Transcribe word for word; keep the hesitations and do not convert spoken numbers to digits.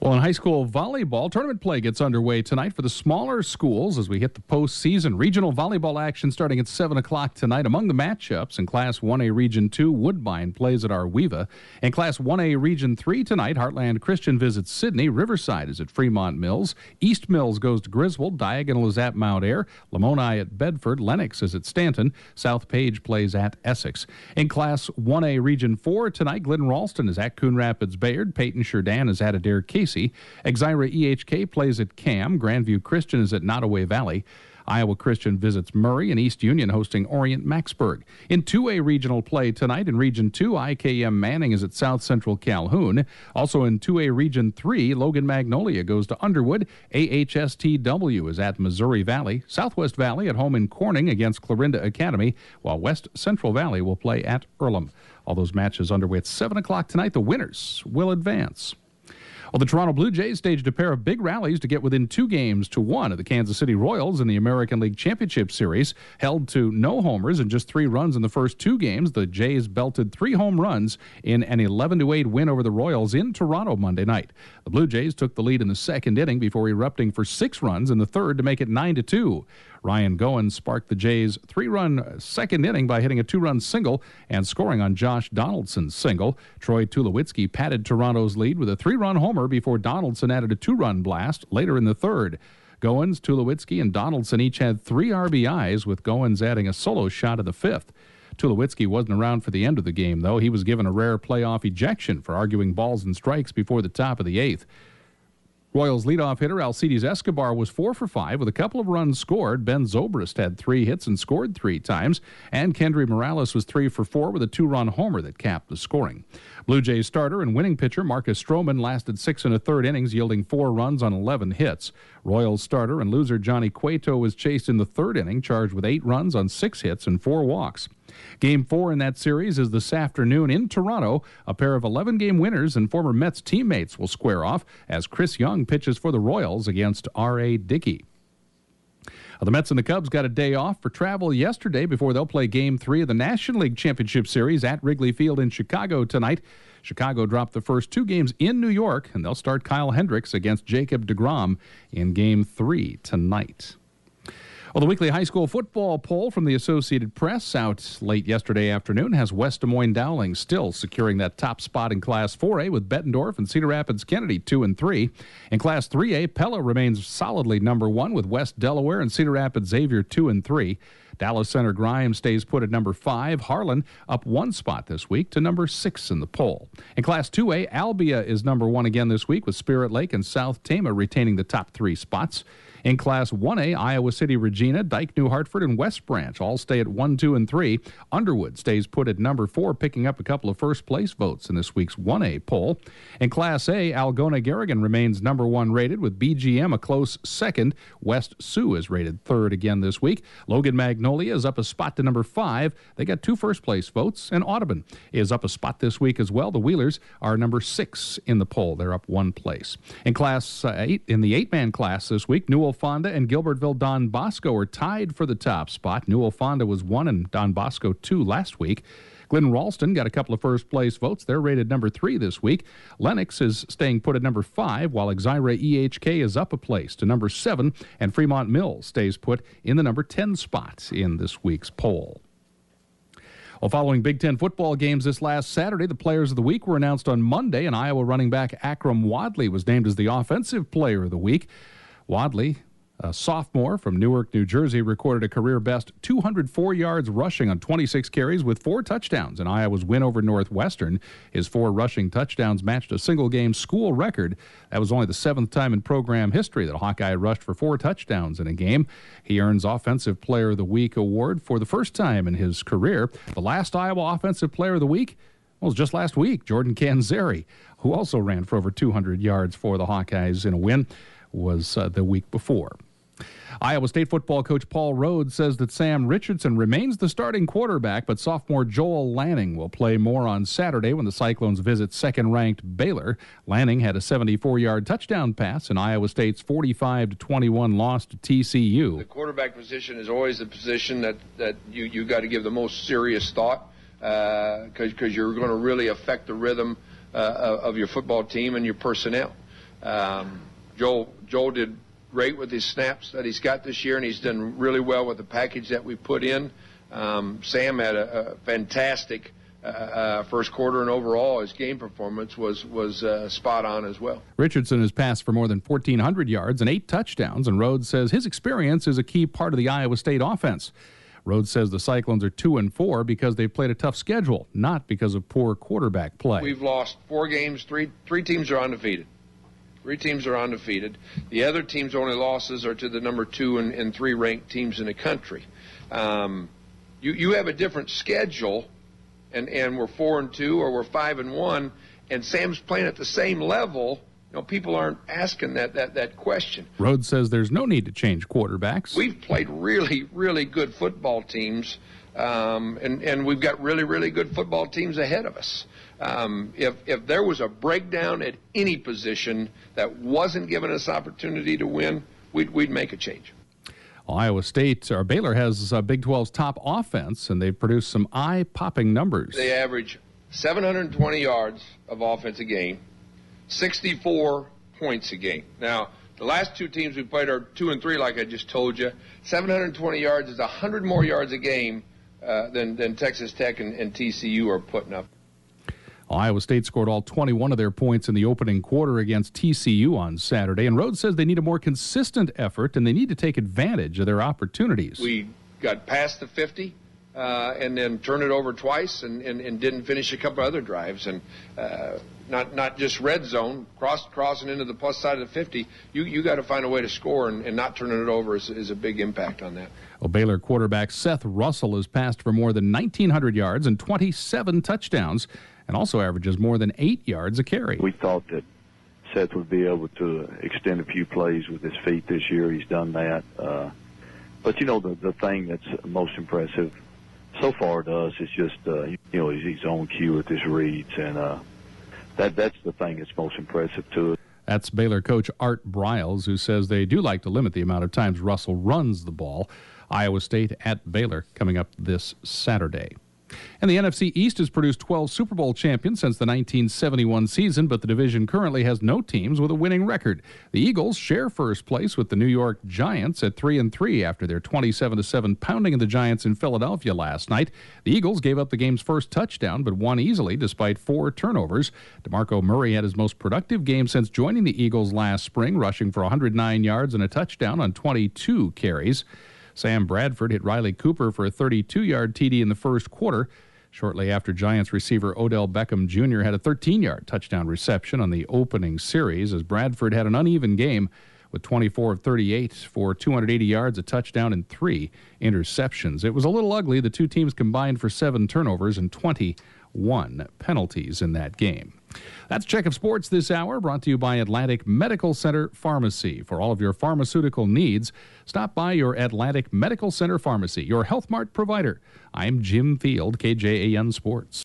Well, in high school volleyball, tournament play gets underway tonight for the smaller schools as we hit the postseason. Regional volleyball action starting at seven o'clock tonight. Among the matchups in Class one A Region two, Woodbine plays at Arweva. In Class one A Region three tonight, Heartland Christian visits Sydney. Riverside is at Fremont Mills. East Mills goes to Griswold. Diagonal is at Mount Ayr. Lamoni at Bedford. Lennox is at Stanton. South Page plays at Essex. In Class one A Region four tonight, Glidden Ralston is at Coon Rapids Bayard. Peyton Sheridan is at Adair Casey. Exira E H K plays at Cam. Grandview Christian is at Nottoway Valley. Iowa Christian visits Murray, and East Union hosting Orient Maxburg. In two A regional play tonight in Region two, I K M Manning is at South Central Calhoun. Also in two A Region three, Logan Magnolia goes to Underwood. A H S T W is at Missouri Valley. Southwest Valley at home in Corning against Clarinda Academy, while West Central Valley will play at Earlham. All those matches underway at seven o'clock tonight. The winners will advance. Well, the Toronto Blue Jays staged a pair of big rallies to get within two games to one of the Kansas City Royals in the American League Championship Series. Held to no homers and just three runs in the first two games, the Jays belted three home runs in an eleven to eight win over the Royals in Toronto Monday night. The Blue Jays took the lead in the second inning before erupting for six runs in the third to make it nine to two. Ryan Goins sparked the Jays' three-run second inning by hitting a two-run single and scoring on Josh Donaldson's single. Troy Tulowitzki padded Toronto's lead with a three-run homer before Donaldson added a two-run blast later in the third. Goins, Tulowitzki, and Donaldson each had three R B Is, with Goins adding a solo shot in the fifth. Tulowitzki wasn't around for the end of the game, though. He was given a rare playoff ejection for arguing balls and strikes before the top of the eighth. Royals leadoff hitter Alcides Escobar was four for five with a couple of runs scored. Ben Zobrist had three hits and scored three times, and Kendry Morales was three for four with a two-run homer that capped the scoring. Blue Jays starter and winning pitcher Marcus Stroman lasted six and a third innings, yielding four runs on eleven hits. Royals starter and loser Johnny Cueto was chased in the third inning, charged with eight runs on six hits and four walks. Game four in that series is this afternoon in Toronto. A pair of eleven-game winners and former Mets teammates will square off as Chris Young pitches for the Royals against R A. Dickey. The Mets and the Cubs got a day off for travel yesterday before they'll play Game three of the National League Championship Series at Wrigley Field in Chicago tonight. Chicago dropped the first two games in New York, and they'll start Kyle Hendricks against Jacob deGrom in Game three tonight. Well, the weekly high school football poll from the Associated Press out late yesterday afternoon has West Des Moines Dowling still securing that top spot in Class four A, with Bettendorf and Cedar Rapids Kennedy two and three. In Class three A, Pella remains solidly number one, with West Delaware and Cedar Rapids Xavier two and three. Dallas Center Grimes stays put at number five. Harlan up one spot this week to number six in the poll. In Class two A, Albia is number one again this week, with Spirit Lake and South Tama retaining the top three spots. In Class one A, Iowa City Regina, Dike New Hartford, and West Branch all stay at one, two, and three. Underwood stays put at number four, picking up a couple of first-place votes in this week's one A poll. In Class A, Algona Garrigan remains number one rated, with B G M a close second. West Sioux is rated third again this week. Logan Magnolia is up a spot to number five. They got two first-place votes, and Audubon is up a spot this week as well. The Wheelers are number six in the poll. They're up one place. In Class eight, in the eight-man class this week, Newell Fonda and Gilbertville Don Bosco are tied for the top spot. Newell Fonda was one and Don Bosco two last week. Glidden Ralston got a couple of first-place votes. They're rated number three this week. Lennox is staying put at number five, while Exira E H K is up a place to number seven, and Fremont Mills stays put in the number ten spot in this week's poll. Well, following Big Ten football games this last Saturday, the players of the week were announced on Monday, and Iowa running back Akram Wadley was named as the offensive player of the week. Wadley, a sophomore from Newark, New Jersey, recorded a career-best two hundred four yards rushing on twenty-six carries with four touchdowns in Iowa's win over Northwestern. His four rushing touchdowns matched a single-game school record. That was only the seventh time in program history that a Hawkeye rushed for four touchdowns in a game. He earns Offensive Player of the Week award for the first time in his career. The last Iowa Offensive Player of the Week was just last week. Jordan Canzeri, who also ran for over two hundred yards for the Hawkeyes in a win, was uh, the week before. Iowa State football coach Paul Rhodes says that Sam Richardson remains the starting quarterback, but sophomore Joel Lanning will play more on Saturday when the Cyclones visit second-ranked Baylor. Lanning had a seventy-four yard touchdown pass in Iowa State's forty-five to twenty-one loss to T C U. The quarterback position is always the position that, that you, you got to give the most serious thought, because uh, you're going to really affect the rhythm uh, of your football team and your personnel. Um, Joel, Joel did great with his snaps that he's got this year, and he's done really well with the package that we put in. Um, Sam had a, a fantastic uh, uh, first quarter, and overall his game performance was was uh, spot on as well. Richardson has passed for more than fourteen hundred yards and eight touchdowns, and Rhodes says his experience is a key part of the Iowa State offense. Rhodes says the Cyclones are two and four because they've played a tough schedule, not because of poor quarterback play. We've lost four games. Three three teams are undefeated. Three teams are undefeated. The other teams' only losses are to the number two and, and three ranked teams in the country. Um, you you have a different schedule, and and we're four and two or we're five and one, and Sam's playing at the same level. You know, people aren't asking that, that, that question. Rhodes says there's no need to change quarterbacks. We've played really, really good football teams, um, and, and we've got really, really good football teams ahead of us. Um, if, if there was a breakdown at any position that wasn't giving us opportunity to win, we'd, we'd make a change. Iowa State, or Baylor, has uh, Big twelve's top offense, and they've produced some eye-popping numbers. They average seven hundred twenty yards of offense a game, sixty-four points a game. Now, the last two teams we played are two and three, like I just told you. seven hundred twenty yards is one hundred more yards a game uh, than, than Texas Tech and, and T C U are putting up. Iowa State scored all twenty-one of their points in the opening quarter against T C U on Saturday, and Rhodes says they need a more consistent effort and they need to take advantage of their opportunities. We got past the fifty. Uh, and then turned it over twice and, and, and didn't finish a couple other drives. And uh, not not just red zone, cross, crossing into the plus side of the fifty. You you got to find a way to score, and, and not turning it over is, is a big impact on that. Well, Baylor quarterback Seth Russell has passed for more than nineteen hundred yards and twenty-seven touchdowns, and also averages more than eight yards a carry. We thought that Seth would be able to extend a few plays with his feet this year. He's done that. Uh, but, you know, the, the thing that's most impressive so far to us is just, uh, you know, he's, he's on cue with his reads, and uh, that that's the thing that's most impressive to us. That's Baylor coach Art Briles, who says they do like to limit the amount of times Russell runs the ball. Iowa State at Baylor coming up this Saturday. And the N F C East has produced twelve Super Bowl champions since the nineteen seventy-one season, but the division currently has no teams with a winning record. The Eagles share first place with the New York Giants at three and three after their twenty-seven to seven pounding of the Giants in Philadelphia last night. The Eagles gave up the game's first touchdown, but won easily despite four turnovers. DeMarco Murray had his most productive game since joining the Eagles last spring, rushing for one hundred nine yards and a touchdown on twenty-two carries. Sam Bradford hit Riley Cooper for a thirty-two-yard T D in the first quarter. Shortly after, Giants receiver Odell Beckham Junior had a thirteen-yard touchdown reception on the opening series, as Bradford had an uneven game with twenty-four of thirty-eight for two hundred eighty yards, a touchdown, and three interceptions. It was a little ugly. The two teams combined for seven turnovers and twenty-one penalties in that game. That's Check of Sports this hour, brought to you by Atlantic Medical Center Pharmacy. For all of your pharmaceutical needs, stop by your Atlantic Medical Center Pharmacy, your Health Mart provider. I'm Jim Field, K J A N Sports.